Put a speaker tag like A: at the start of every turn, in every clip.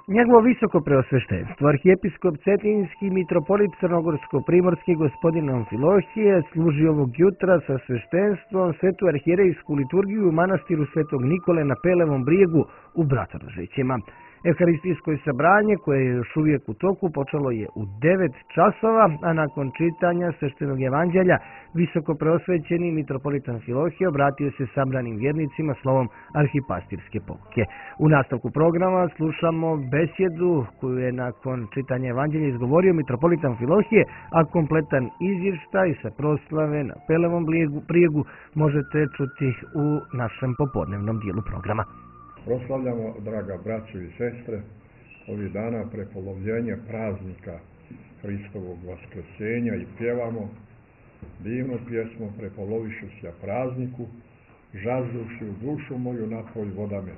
A: Njegovo visoko preosveštenstvo, arhijepiskop Cetinjski mitropolit Crnogorsko-primorski gospodin Amfilohije služi ovog jutra sa sveštenstvom svetu arhijerejsku liturgiju u manastiru Svetog Nikole na Pelevom brijegu u Bratonožićima. Evharistijsko sabranje, koje je još uvijek u toku, počelo je u 9 časova, a nakon čitanja sveštenog evanđelja visoko preosvećeni mitropolit Amfilohije obratio se sabranim vjernicima slovom arhipastirske pouke. U nastavku programa slušamo besjedu koju je nakon čitanja evanđelja izgovorio mitropolit Amfilohije, a kompletan izvještaj sa proslave na Pelevom brijegu možete čuti u našem popodnevnom dijelu programa.
B: Proslavljamo, draga braćo i sestre, ovih dana prepolovljenja praznika Hristovog vaskrsenja i pjevamo divnu pjesmu Prepolovišuća prazniku, žazduši u dušu moju napoj vodame.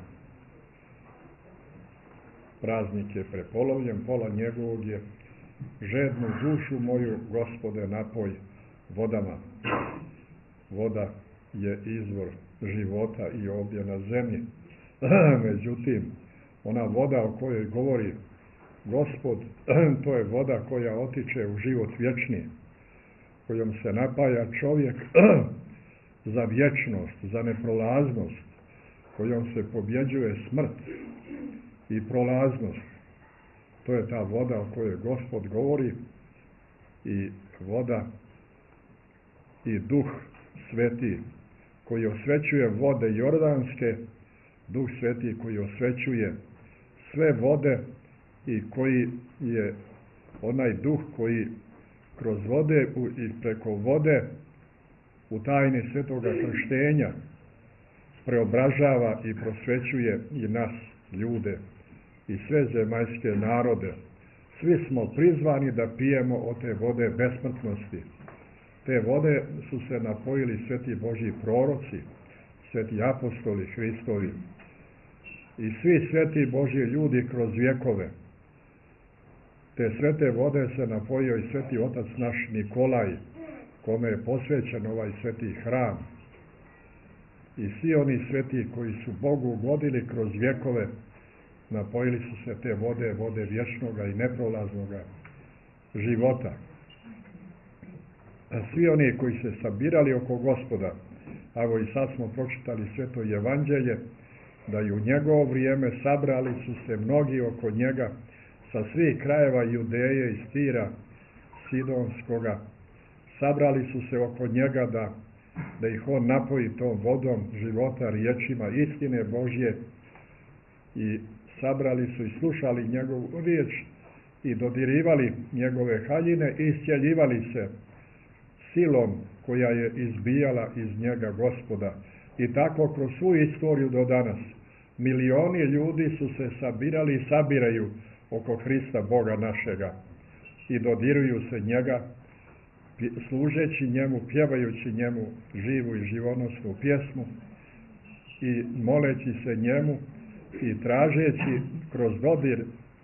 B: Praznik je prepolovljen, pola njegovog je žednu dušu moju, Gospode, napoj vodama. Voda je izvor života i ovdje na zemlji. Međutim, ona voda o kojoj govori Gospod, to je voda koja otiče u život vječni, kojom se napaja čovjek za vječnost, za neprolaznost, kojom se pobjeđuje smrt i prolaznost. To je ta voda o kojoj Gospod govori, i voda i Duh Sveti koji osvećuje vode jordanske, Duh Sveti koji osvećuje sve vode i koji je onaj Duh koji kroz vode i preko vode u tajni svetoga krštenja preobražava i prosvećuje i nas, ljude, i sve zemaljske narode. Svi smo prizvani da pijemo od te vode besmrtnosti. Te vode su se napojili sveti Božji proroci, sveti apostoli Hristovi i svi sveti Božji ljudi kroz vjekove. Te svete vode se napojio i sveti otac naš Nikolaj, kome je posvećen ovaj sveti hram. I svi oni sveti koji su Bogu ugodili kroz vjekove, napojili su se te vode, vode vječnoga i neprolaznoga života. A svi oni koji se sabirali oko Gospoda, evo i sad smo pročitali sveto evanđelje, da i u njegovo vrijeme sabrali su se mnogi oko njega sa svih krajeva Judeje i Stira, Sidonskoga. Sabrali su se oko njega da ih on napoji tom vodom života, riječima istine Božje, i sabrali su i slušali njegovu riječ i dodirivali njegove haljine i iscjeljivali se silom koja je izbijala iz njega Gospoda. I tako kroz svu istoriju do danas milioni ljudi su se sabirali i sabiraju oko Hrista Boga našega i dodiruju se njega, služeći njemu, pjevajući njemu živu i živonosnu pjesmu i moleći se njemu i tražeći kroz dodir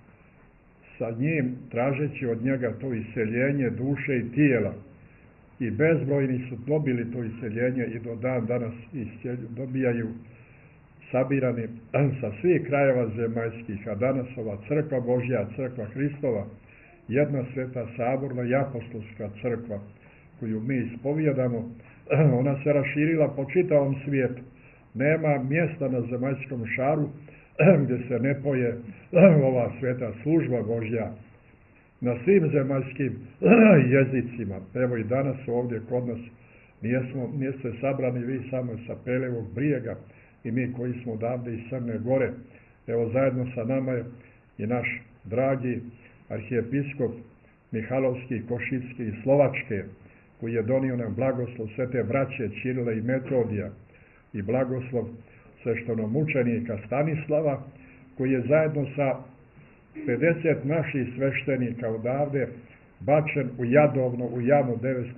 B: sa njim, tražeći od njega to iseljenje duše i tijela. I bezbrojni su dobili to iseljenje i do dan danas dobijaju sabirani sa svih krajeva zemaljskih, a danas ova crkva Božja, crkva Hristova, jedna sveta saborna i apostolska crkva koju mi ispovijedamo, ona se raširila po čitavom svijetu. Nema mjesta na zemaljskom šaru gdje se ne poje ova sveta služba Božja na svim zemaljskim jezicima. Evo i danas ovdje kod nas niste sabrani vi samo sa Pelevog brijega i mi koji smo odavde iz Crne Gore. Evo zajedno sa nama je i naš dragi arhijepiskop Mihalovski, Košicki i Slovačke, koji je donio nam blagoslov svete braće Ćirile i Metodija i blagoslov sveštenomučenika Stanislava, koji je zajedno sa 50 naših sveštenika odavde bačen u Jadovno u jamu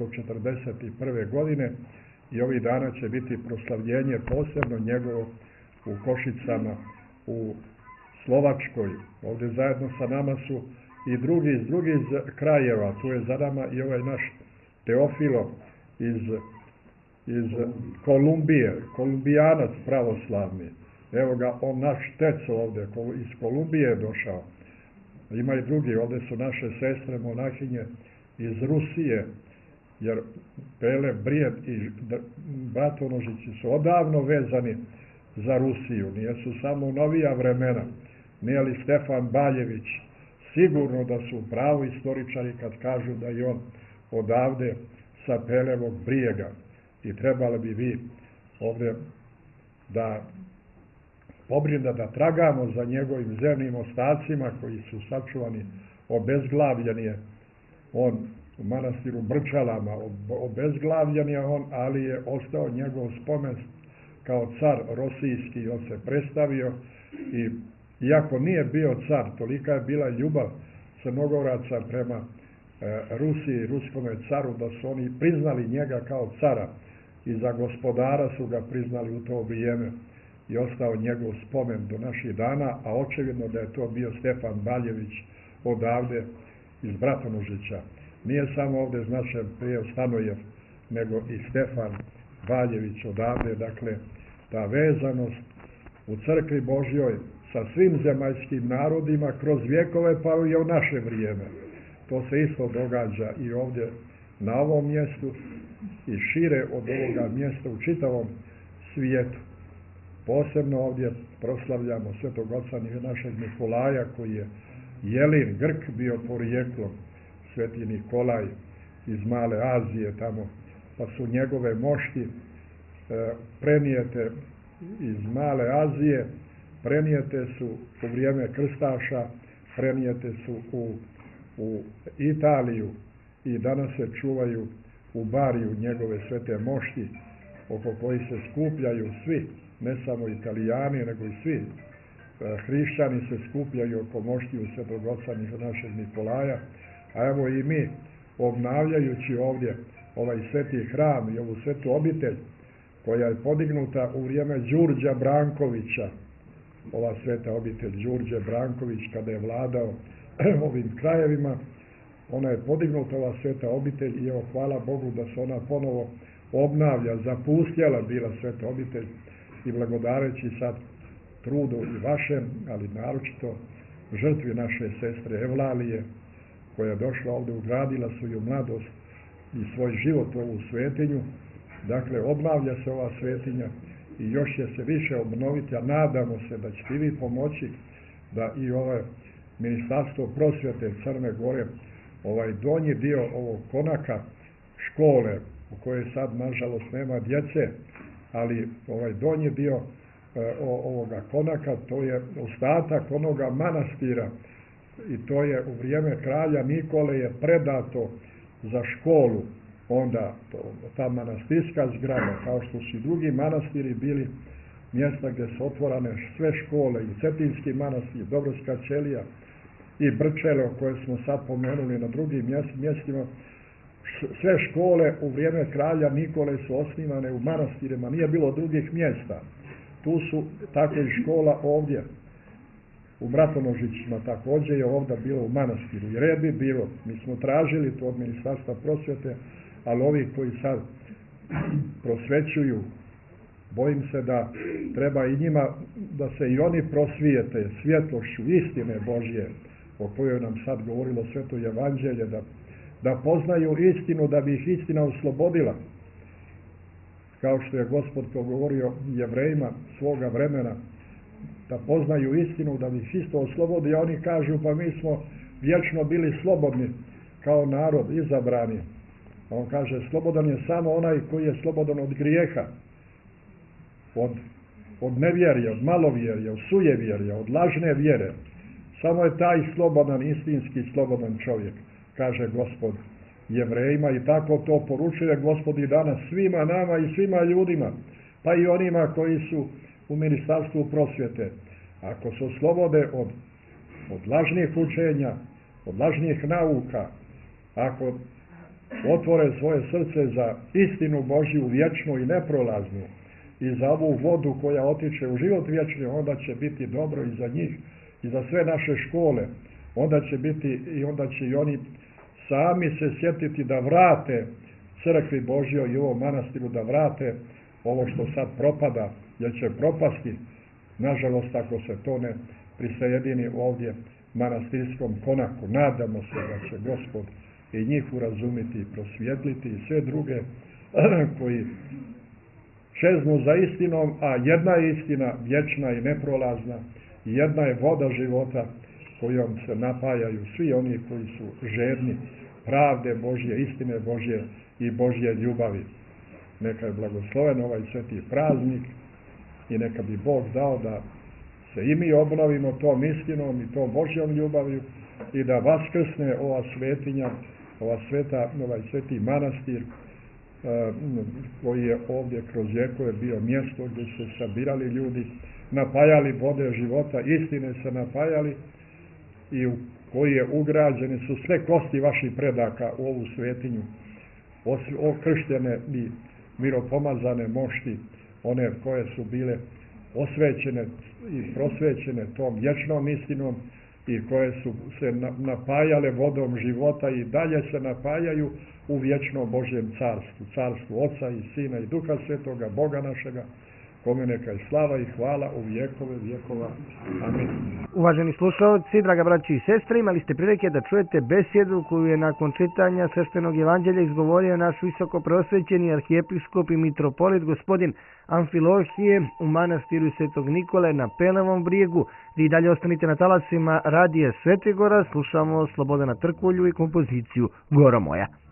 B: 941. godine, i ovih dana će biti proslavljenje posebno njegovo u Košicama, u Slovačkoj. Ovdje zajedno sa nama su i drugi iz drugih krajeva. Tu je za nama i ovaj naš Teofilo iz Kolumbije, kolumbijanac pravoslavni. Evo ga, on naš Tec ovdje, iz Kolumbije je došao. Ima i drugi, ovdje su naše sestre monahinje iz Rusije, jer Pele Brijed i Bratonožići su odavno vezani za Rusiju, nijesu samo novija vremena. Nije li Stefan Baljević sigurno da su pravi istoričari kad kažu da je on odavde sa Pelevog Brijega, i trebali bi vi ovdje da pobrinda da tragamo za njegovim zemnim ostacima koji su sačuvani, obezglavljen je on u manastiru Brčalama, obezglavljen je on, ali je ostao njegov spomen kao car rosijski. On se predstavio i iako nije bio car, tolika je bila ljubav Crnogoraca prema Rusiji, ruskome caru, da su oni priznali njega kao cara i za gospodara su ga priznali u to vrijeme i ostao njegov spomen do naših dana, a očevidno da je to bio Stefan Baljević odavde iz Bratonožića. Nije samo ovdje značajan prije Stanojev, nego i Stefan Baljević odavde. Dakle, ta vezanost u crkvi Božjoj sa svim zemaljskim narodima kroz vjekove, pa i u naše vrijeme. To se isto događa i ovdje na ovom mjestu i šire od ovoga mjesta u čitavom svijetu. Posebno ovdje proslavljamo svetog oca našeg Nikolaja, koji je Jelin, Grk bio porijeklom, sveti Nikolaj iz Male Azije tamo, pa su njegove mošti prenijete iz Male Azije, prenijete su u vrijeme krstaša, prenijete su u Italiju i danas se čuvaju u Bariju njegove svete mošti, oko koji se skupljaju svi, ne samo Italijani, nego i svi hrišćani se skupljaju oko moštiju svetog oca našeg Nikolaja. A evo i mi, obnavljajući ovdje ovaj sveti hram i ovu svetu obitelj, koja je podignuta u vrijeme Đurđa Brankovića, ova sveta obitelj Đurđe Branković, kada je vladao ovim krajevima, ona je podignuta, ova sveta obitelj, i evo hvala Bogu da se ona ponovo obnavlja. Zapustjela bila sveta obitelj i blagodareći sad trudu i vašem, ali naročito žrtvi naše sestre Evlalije, koja je došla ovdje, ugradila svoju mladost i svoj život u ovu svetinju. Dakle, obnavlja se ova svetinja i još će se više obnoviti, a nadamo se da ćete vi pomoći da i ovo Ministarstvo prosvjete Crne Gore, ovaj donji dio ovog konaka škole, u kojoj sad nažalost nema djece, ali ovaj donji dio ovoga konaka, to je ostatak onoga manastira, i to je u vrijeme kralja Nikole je predato za školu. Onda ta manastirska zgrada, kao što su i drugi manastiri bili mjesta gdje su otvorane sve škole, i Cetinski manastir, Dobrska ćelija i Brčele, koje smo sad pomenuli na drugim mjestima, sve škole u vrijeme kralja Nikole su osnivane u manastirima, nije bilo drugih mjesta. Tu su tako i škola ovdje u Bratonožićima, također je ovdje bilo u manastiru, i red bi bilo, mi smo tražili to od Ministarstva prosvjete, ali ovi koji sad prosvećuju, bojim se da treba i njima da se i oni prosvijete svjetlošću istine Božje, o kojoj nam sad govorilo sveto evanđelje, da poznaju istinu, da bi ih istina oslobodila. Kao što je Gospod govorio Jevrejima svoga vremena, da poznaju istinu, da bi ih isto oslobodi, a oni kažu, pa mi smo vječno bili slobodni kao narod, izabrani. A on kaže, slobodan je samo onaj koji je slobodan od grijeha, od nevjerja, od malovjerja, od sujevjerja, od lažne vjere. Samo je taj slobodan, istinski slobodan čovjek, kaže Gospod Jevrejima, i tako to poručuje Gospod i danas svima nama i svima ljudima, pa i onima koji su u Ministarstvu prosvjete. Ako se oslobode od lažnih učenja, od lažnih nauka, ako otvore svoje srce za istinu Božju vječnu i neprolaznu i za ovu vodu koja otiče u život vječni, onda će biti dobro i za njih i za sve naše škole. Onda će i oni sami se sjetiti da vrate crkvi Božjoj i ovom manastiru, da vrate ovo što sad propada, jer će propasti Nažalost, ako se to ne prisajedini ovdje manastirskom konaku, nadamo se da će Gospod i njih urazumiti i prosvjetliti i sve druge koji čeznu za istinom, a jedna je istina vječna i neprolazna, i jedna je voda života kojom se napajaju svi oni koji su žedni pravde Božje, istine Božje i Božje ljubavi. Neka je blagosloven ovaj sveti praznik i neka bi Bog dao da se i mi obnovimo tom istinom i tom Božjom ljubavlju i da vaskrsne ova svetinja, ovaj sveti manastir koji je ovdje kroz vjekove bio mjesto gdje se sabirali ljudi, napajali vode života, istine se napajali i u koji je ugrađene su sve kosti vaših predaka u ovu svetinju, okrštene i miropomazane mošti, one koje su bile osvećene i prosvećene tom vječnom istinom i koje su se napajale vodom života i dalje se napajaju u vječnom Božjem carstvu, carstvu Oca i Sina i Duha Svetoga, Boga našega, kome neka je slava i hvala u vjekove vjekova. Amin.
A: Uvaženi slušalci, draga braći i sestre, imali ste prilike da čujete besjedu koju je nakon čitanja sveštenog evanđelja izgovorio naš visoko prosvećeni arhijepiskop i mitropolit gospodin Amfilohije u manastiru Svetog Nikole na Pelevom brijegu. Vi dalje ostanite na talasima radija Svetigora, slušamo Slobodana Trkulju i kompoziciju Goro moja.